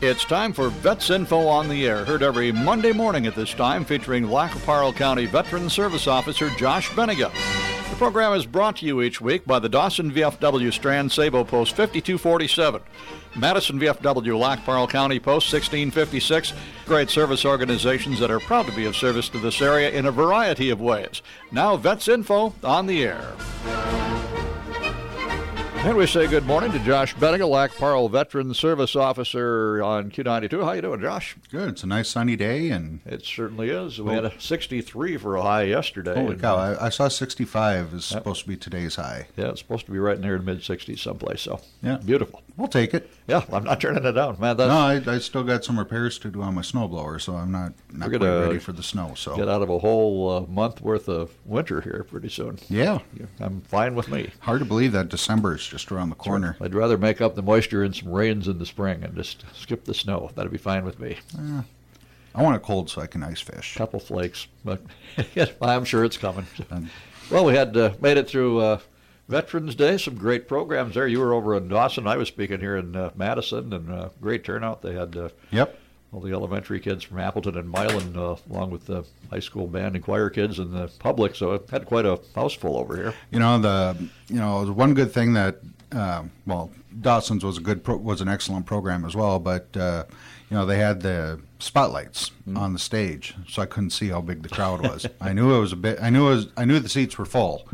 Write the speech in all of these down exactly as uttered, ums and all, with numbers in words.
It's time for Vets Info on the Air, heard every Monday morning at this time, featuring Lac Qui County Veteran Service Officer Josh Benniga. The program is brought to you each week by the Dawson V F W Strand Sabo Post fifty-two forty-seven, Madison V F W Lac Qui County Post sixteen fifty-six, great service organizations that are proud to be of service to this area in a variety of ways. Now, Vets Info on the Air. And we say good morning to Josh Benniga, Lac Parle Veteran Service Officer on Q ninety-two. How you doing, Josh? Good. It's a nice sunny day, and it certainly is. We had a sixty-three for a high yesterday. Holy and, cow! I, I saw sixty-five is yep. supposed to be today's high. Yeah, it's supposed to be right near the mid sixties someplace. So yeah, beautiful. We'll take it. Yeah, I'm not turning it down, man. That's, no, I, I still got some repairs to do on my snowblower, so I'm not not quite ready for the snow. So get out of a whole uh, month worth of winter here pretty soon. Yeah, I'm fine with me. Hard to believe that December is just around the corner. Right. I'd rather make up the moisture in some rains in the spring and just skip the snow. That'd be fine with me. Uh, I want it cold so I can ice fish. Couple flakes, but I'm sure it's coming. Well, we had uh, made it through uh, Veterans Day. Some great programs there. You were over in Dawson. I was speaking here in uh, Madison, and uh, great turnout. They had uh, yep. all the elementary kids from Appleton and Milan, uh, along with the high school band and choir kids and the public. So it had quite a house full over here. You know, the you know one good thing that uh, well, Dawson's was a good pro- was an excellent program as well, but uh, you know they had the spotlights mm. on the stage, so I couldn't see how big the crowd was. I knew it was a bit. I knew it was. I knew the seats were full,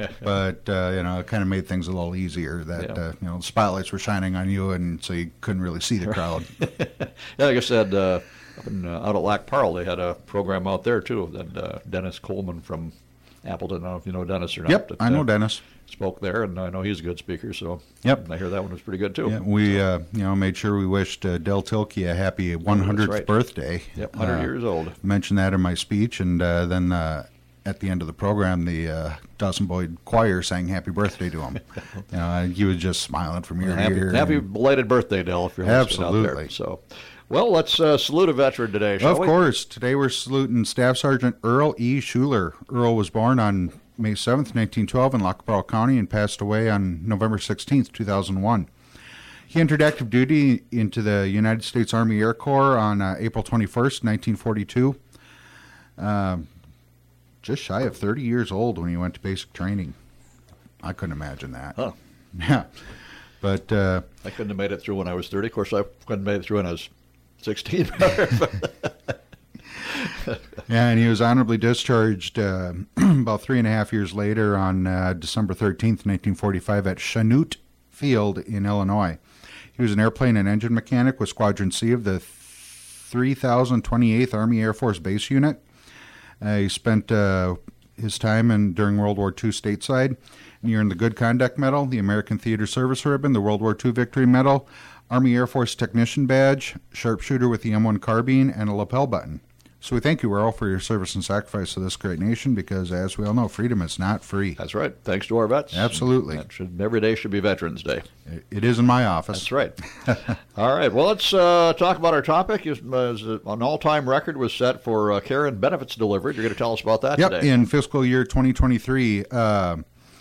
but uh, you know it kind of made things a little easier. That yeah. uh, you know the spotlights were shining on you, and so you couldn't really see the crowd. Yeah, like I said, uh, up in, uh, out at Lac Parle, they had a program out there too. That uh, Dennis Coleman from Appleton. I don't know if you know Dennis or not. Yep, but, I know uh, Dennis. Spoke there, and I know he's a good speaker. So yep, I hear that one was pretty good too. Yeah, we uh, you know made sure we wished uh, Del Tilke a happy one hundredth right. birthday. Yep, one hundred uh, years old. Mentioned that in my speech, and uh, then uh, at the end of the program, the uh, Dawson Boyd Choir sang "Happy Birthday" to him. You know, he was just smiling from ear happy, to ear. Happy belated birthday, Del! If you're absolutely. Out there. So. Well, let's uh, salute a veteran today, shall of we? Of course. Today we're saluting Staff Sergeant Earl E. Schuler. Earl was born on May seventh, nineteen twelve in Lac Qui County and passed away on November sixteenth, two thousand one. He entered active duty into the United States Army Air Corps on uh, April twenty-first, nineteen forty-two. Uh, just shy of thirty years old when he went to basic training. I couldn't imagine that. Huh. Yeah. But uh, I couldn't have made it through when I was thirty. Of course, I couldn't have made it through when I was sixteen. Yeah, and he was honorably discharged uh, about three and a half years later on uh, December thirteenth, nineteen forty-five at Chanute Field in Illinois. He was an airplane and engine mechanic with Squadron C of the three thousand twenty-eighth Army Air Force Base Unit. Uh, he spent uh, his time in, during World War Two stateside. And he earned the Good Conduct Medal, the American Theater Service Ribbon, the World War Two Victory Medal, Army Air Force Technician Badge, Sharpshooter with the M one carbine, and a lapel button. So we thank you, Earl, for your service and sacrifice to this great nation, because, as we all know, freedom is not free. That's right. Thanks to our vets. Absolutely. That should, every day should be Veterans Day. It is in my office. That's right. All right. Well, let's uh, talk about our topic. It was, uh, an all-time record was set for uh, care and benefits delivered. You're going to tell us about that yep, today. In fiscal year twenty twenty-three, uh,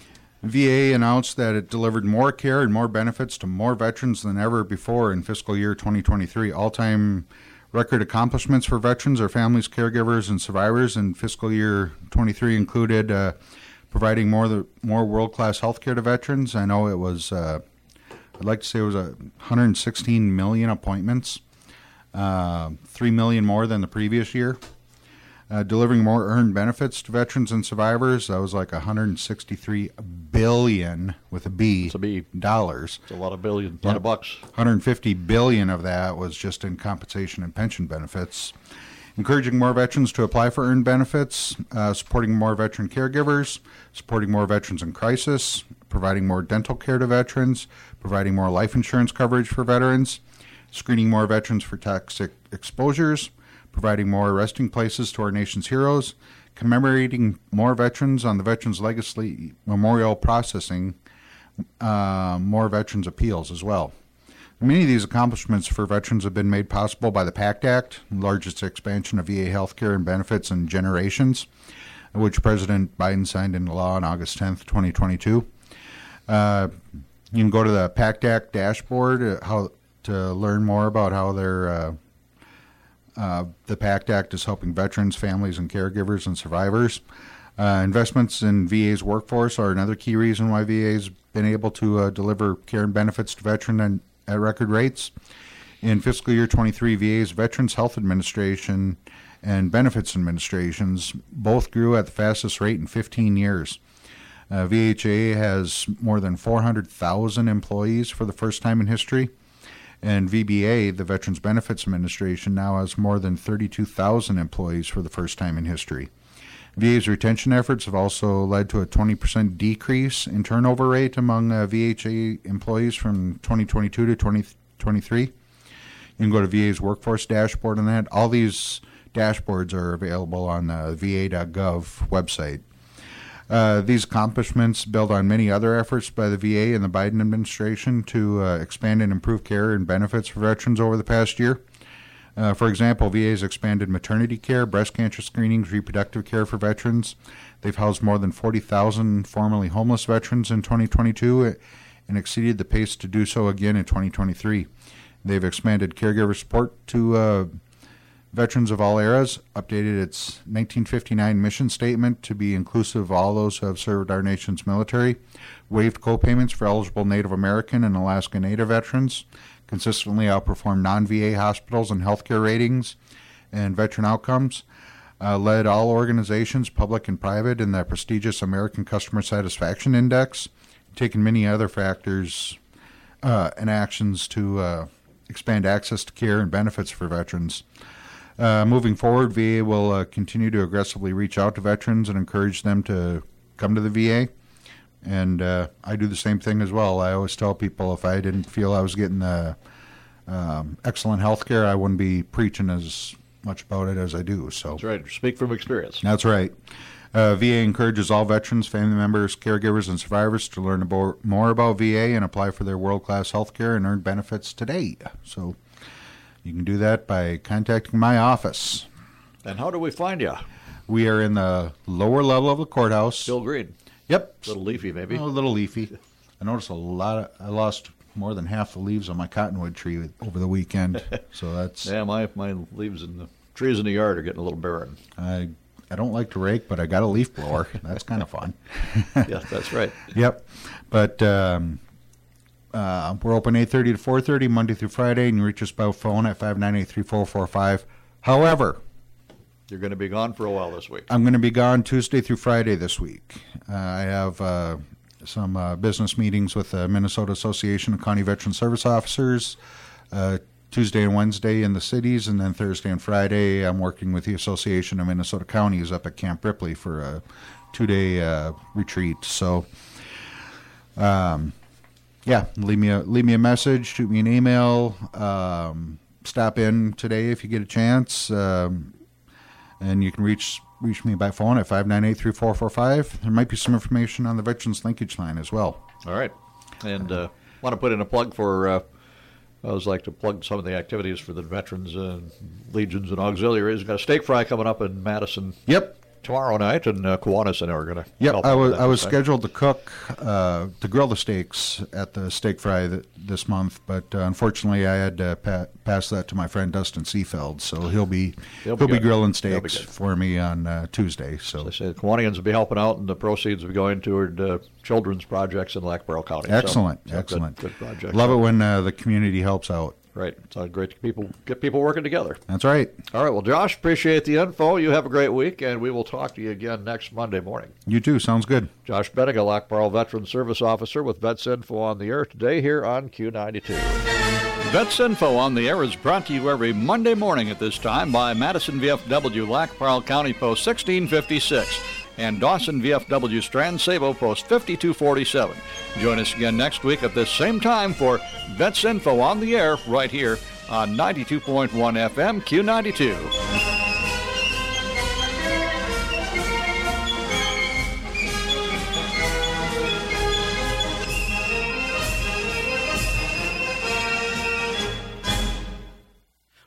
V A announced that it delivered more care and more benefits to more veterans than ever before in fiscal year twenty twenty-three. All-time record accomplishments for veterans, their families, caregivers, and survivors in fiscal year twenty-three included uh, providing more the, more world-class health care to veterans. I know it was, uh, I'd like to say it was a one hundred sixteen million appointments, uh, three million more than the previous year. Uh, delivering more earned benefits to veterans and survivors, that was like one hundred sixty-three billion with a B, It's a B. dollars. It's a lot of billion, a lot Yep. of bucks. one hundred fifty billion of that was just in compensation and pension benefits. Encouraging more veterans to apply for earned benefits, uh, supporting more veteran caregivers, supporting more veterans in crisis, providing more dental care to veterans, providing more life insurance coverage for veterans, screening more veterans for toxic exposures, providing more resting places to our nation's heroes, commemorating more veterans on the Veterans Legacy Memorial processing, uh, more veterans appeals as well. Many of these accomplishments for veterans have been made possible by the PACT Act, the largest expansion of V A health care and benefits in generations, which President Biden signed into law on August tenth, twenty twenty-two. Uh, you can go to the PACT Act dashboard, uh, how to learn more about how their uh, uh, the PACT Act is helping veterans, families, and caregivers and survivors. Uh, investments in V A's workforce are another key reason why V A's been able to uh, deliver care and benefits to veterans and, at record rates. In fiscal year twenty-three, V A's Veterans Health Administration and Benefits Administrations both grew at the fastest rate in fifteen years. Uh, V H A has more than four hundred thousand employees for the first time in history, and V B A, the Veterans Benefits Administration, now has more than thirty-two thousand employees for the first time in history. V A's retention efforts have also led to a twenty percent decrease in turnover rate among uh, V H A employees from twenty twenty-two to twenty twenty-three. You can go to V A's workforce dashboard on that. All these dashboards are available on the V A dot gov website. Uh, these accomplishments build on many other efforts by the V A and the Biden administration to uh, expand and improve care and benefits for veterans over the past year. Uh, for example, V A has expanded maternity care, breast cancer screenings, reproductive care for veterans. They've housed more than forty thousand formerly homeless veterans in twenty twenty-two and exceeded the pace to do so again in twenty twenty-three. They've expanded caregiver support to uh, veterans of all eras, updated its nineteen fifty-nine mission statement to be inclusive of all those who have served our nation's military, waived co-payments for eligible Native American and Alaska Native veterans, consistently outperformed non-V A hospitals in healthcare ratings and veteran outcomes, uh, led all organizations, public and private, in the prestigious American Customer Satisfaction Index, taken many other factors uh, and actions to uh, expand access to care and benefits for veterans. Uh, moving forward, V A will uh, continue to aggressively reach out to veterans and encourage them to come to the V A. And uh, I do the same thing as well. I always tell people if I didn't feel I was getting the um, excellent health care, I wouldn't be preaching as much about it as I do. So that's right. Speak from experience. That's right. Uh, V A encourages all veterans, family members, caregivers, and survivors to learn about, more about V A and apply for their world-class health care and earn benefits today. So you can do that by contacting my office. And how do we find you? We are in the lower level of the courthouse. Still green. Yep. A little leafy, maybe. A little leafy. I noticed a lot of, I lost more than half the leaves on my cottonwood tree over the weekend. So that's... Yeah, my, my leaves in the trees in the yard are getting a little barren. I I don't like to rake, but I got a leaf blower. That's kind of fun. Yeah, that's right. Yep. But... Um, Uh, we're open eight thirty to four thirty, Monday through Friday, and you reach us by phone at five nine eight, three four four five. However, you're going to be gone for a while this week. I'm going to be gone Tuesday through Friday this week. Uh, I have uh, some uh, business meetings with the Minnesota Association of County Veteran Service Officers, uh, Tuesday and Wednesday in the cities, and then Thursday and Friday I'm working with the Association of Minnesota Counties up at Camp Ripley for a two-day uh, retreat. So, um... Yeah, leave me a leave me a message, shoot me an email, um, stop in today if you get a chance, um, and you can reach reach me by phone at five nine eight, three four four five. There might be some information on the Veterans Linkage Line as well. All right, and uh, want to put in a plug for. Uh, I always like to plug some of the activities for the veterans, uh, legions, and auxiliaries. We've got a steak fry coming up in Madison. Yep. Tomorrow night, and uh, Kiwanis and I are going to. Yep, I was I was scheduled to cook uh, to grill the steaks at the steak fry th- this month, but uh, unfortunately I had to pa- pass that to my friend Dustin Seafeld, so he'll be he'll, he'll be, be grilling steaks be for me on uh, Tuesday. So, so I say the Kiwanians will be helping out, and the proceeds will be going toward uh, children's projects in Lac Barrel County. Excellent, so, so excellent, good, good project. Love it when uh, the community helps out. Right. It's uh, great to people get people working together. That's right. All right. Well, Josh, appreciate the info. You have a great week, and we will talk to you again next Monday morning. You too. Sounds good. Josh Benega, Lac Barrel Veteran Service Officer with Vets Info on the Air today here on Q ninety-two. Vets Info on the Air is brought to you every Monday morning at this time by Madison V F W, Lac Barrel County Post sixteen fifty-six. And Dawson V F W Strand Sabo Post fifty-two forty-seven. Join us again next week at this same time for Vets Info on the Air right here on ninety-two point one F M Q ninety-two.